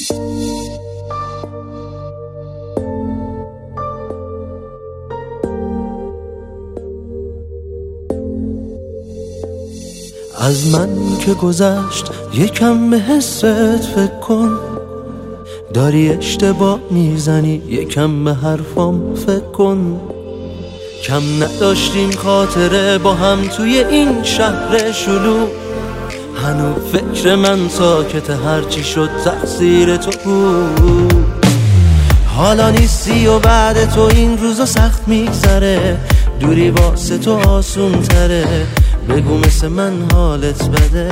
از من که گذشت یکم به حست فکر کن، داری اشتباه میزنی یکم به حرفام فکر کن. کم نداشتیم خاطره با هم توی این شهر شلوغ، هنوز فکر من ساکت هرچی شد تقصیر تو بود. حالا نیستی و بعد تو این روزا سخت میگذره، دوری واسه تو آسون تره، بگو مثل من حالت بده.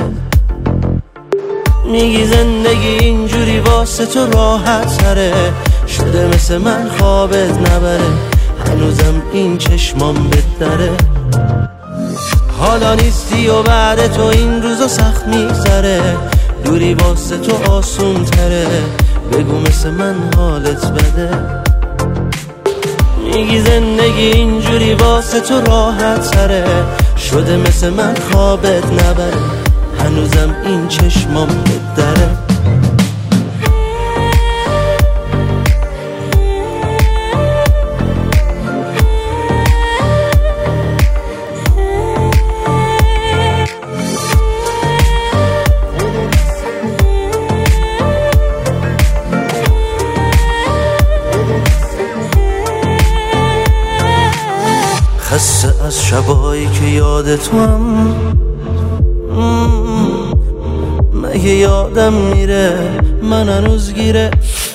میگی زندگی اینجوری واسه تو راحت تره، شده مثل من خوابت نبره، هنوزم این چشمام بدره. حالا نیستی و بعد تو این روزا سخت میگذره، دوری واسه تو آسون تره، بگو مثل من حالت بده. میگی زندگی اینجوری واسه تو راحت تره، شده مثل من خوابت نبره، هنوزم این چشمام بدره. خسته از شبایی که یاد تو هم، مگه یادم میره من هنوز گیره.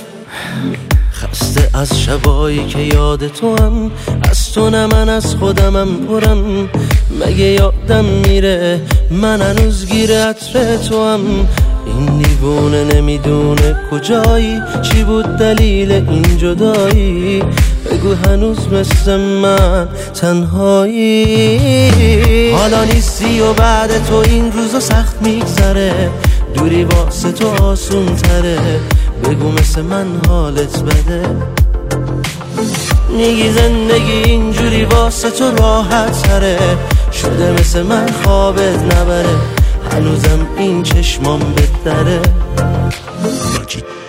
خسته از شبایی که یاد تو هم، از تو نه من از خودمم پرم، مگه یادم میره من هنوز گیره عطر تو هم. این دیوونه نمیدونه کجایی، چی بود دلیل این جدایی، بگو هنوز مثل من تنهایی. حالا نیستی و بعد تو این روزا سخت میگذره، دوری واسه تو آسون تره، بگو مثل من حالت بده. میگی زندگی اینجوری واسه تو راحت تره، شده مثل من خوابت نبره، هنوزم این چشمام بدره.